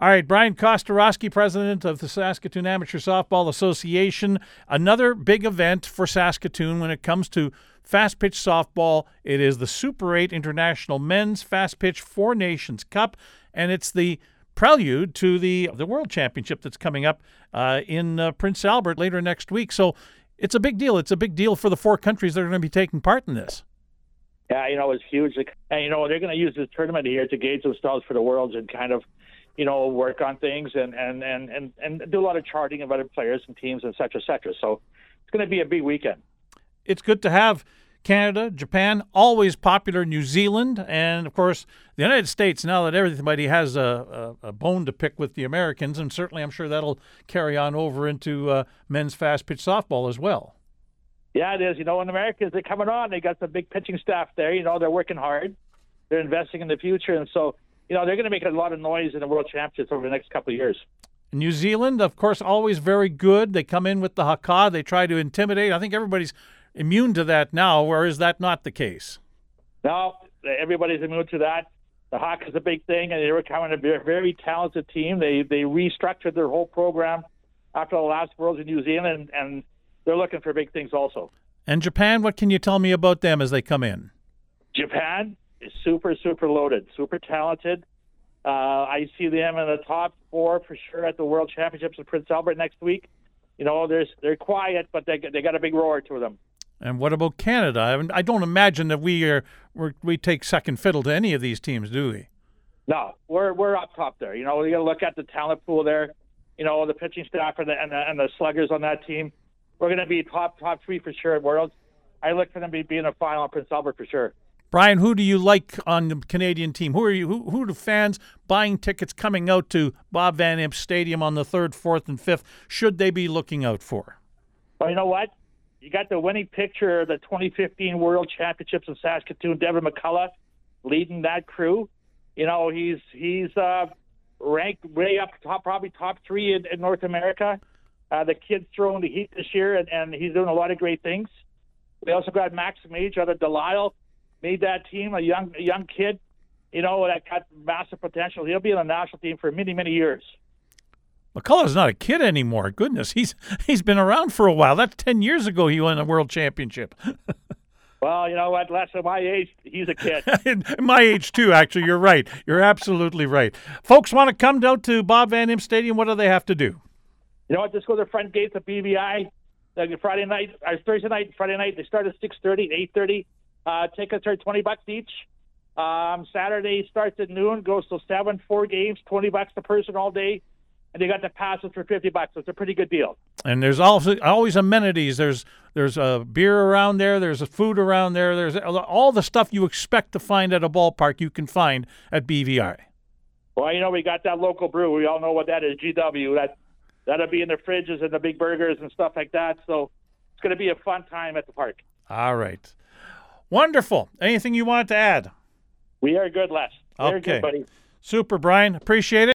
All right, Brian Kostarowski, president of the Saskatoon Amateur Softball Association. Another big event for Saskatoon when it comes to fast pitch softball. It is the Super 8 International Men's Fast Pitch Four Nations Cup, and it's the prelude to the World Championship that's coming up in Prince Albert later next week. So it's a big deal. It's a big deal for the four countries that are going to be taking part in this. Yeah, it's huge. And, they're going to use this tournament here to gauge themselves for the Worlds and kind of, work on things and do a lot of charting of other players and teams, et cetera, et cetera. So it's going to be a big weekend. It's good to have Canada, Japan, always popular, New Zealand, and, of course, the United States, now that everybody has a bone to pick with the Americans, and certainly I'm sure that'll carry on over into men's fast-pitch softball as well. Yeah, it is. And Americans, they're coming on. They got some big pitching staff there. They're working hard. They're investing in the future, and so, they're going to make a lot of noise in the World Championships over the next couple of years. New Zealand, of course, always very good. They come in with the haka. They try to intimidate. I think everybody's immune to that now, or is that not the case? No, everybody's immune to that. The haka is a big thing, and they were coming to be a very talented team. They restructured their whole program after the last Worlds in New Zealand, and they're looking for big things also. And Japan, what can you tell me about them as they come in? Japan is super, super loaded, super talented. I see them in the top four for sure at the World Championships in Prince Albert next week. They're quiet, but they got a big roar to them. And what about Canada? I don't imagine that we take second fiddle to any of these teams, do we? No, we're up top there. You got to look at the talent pool there. The pitching staff and the sluggers on that team. We're going to be top three for sure at Worlds. I look for them to be in a final in Prince Albert for sure. Brian, who do you like on the Canadian team? Who are the fans buying tickets coming out to Bob Van Impe Stadium on the 3rd, 4th, and 5th? Should they be looking out for? Well, you know what? You got the winning pitcher of the 2015 World Championships in Saskatoon, Devin McCullough, leading that crew. He's ranked way up top, probably top three in North America. The kid's throwing the heat this year, and he's doing a lot of great things. We also got Max Mage out of Delisle, made that team, a young kid, that got massive potential. He'll be on the national team for many, many years. McCullough's not a kid anymore. Goodness, he's been around for a while. That's 10 years ago he won a world championship. Well, you know what? Less than my age, he's a kid. My age, too, actually. You're right. You're absolutely right. Folks want to come down to Bob Van Impe Stadium. What do they have to do? You know what? Just go to the front gates of BVI. Thursday night, Friday night. They start at 6:30, 8:30. Tickets are $20 each. Saturday starts at noon, goes till 7, 4 games, $20 a person all day. And they got the passes for $50, so it's a pretty good deal. And there's also always amenities. There's beer around there. There's food around there. There's all the stuff you expect to find at a ballpark you can find at BVI. Well, we got that local brew. We all know what that is, GW. That'll be in the fridges and the big burgers and stuff like that. So it's going to be a fun time at the park. All right. Wonderful. Anything you wanted to add? We are good, Les. Very okay. Good, buddy. Super, Brian. Appreciate it.